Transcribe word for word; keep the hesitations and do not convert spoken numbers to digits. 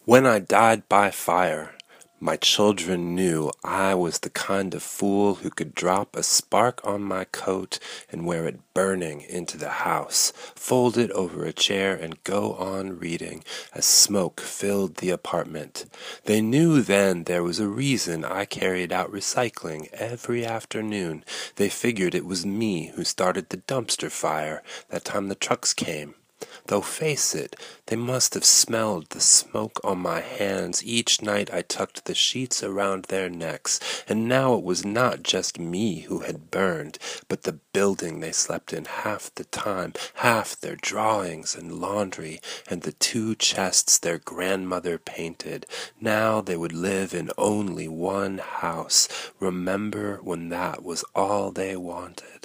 When I died by fire, my children knew I was the kind of fool who could drop a spark on my coat and wear it burning into the house, fold it over a chair and go on reading as smoke filled the apartment. They knew then there was a reason I carried out recycling every afternoon. They figured it was me who started the dumpster fire that time the trucks came. Though face it, they must have smelled the smoke on my hands each night I tucked the sheets around their necks, and now it was not just me who had burned, but the building they slept in half the time, half their drawings and laundry, and the two chests their grandmother painted. Now they would live in only one house. Remember when that was all they wanted?